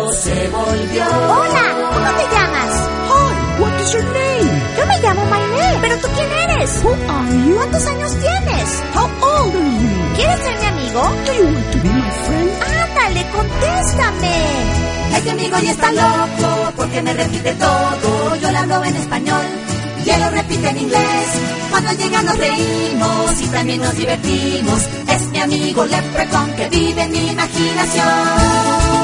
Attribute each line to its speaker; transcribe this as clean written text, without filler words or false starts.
Speaker 1: loco se volvió.
Speaker 2: Hola, ¿cómo te llamas?
Speaker 3: Hi, what is your name?
Speaker 2: Yo me llamo Mayne. ¿Pero tú quién eres?
Speaker 3: Who are you?
Speaker 2: ¿Cuántos años tienes?
Speaker 3: How old are you?
Speaker 2: ¿Quieres ser mi amigo?
Speaker 3: Do you want to be my friend?
Speaker 2: Ándale, contéstame.
Speaker 1: Este amigo ya está loco porque me repite todo. Yo le hablo en español y él lo repite en inglés. Cuando llega nos reímos y también nos divertimos. Es mi amigo Leprechaun que vive en mi imaginación.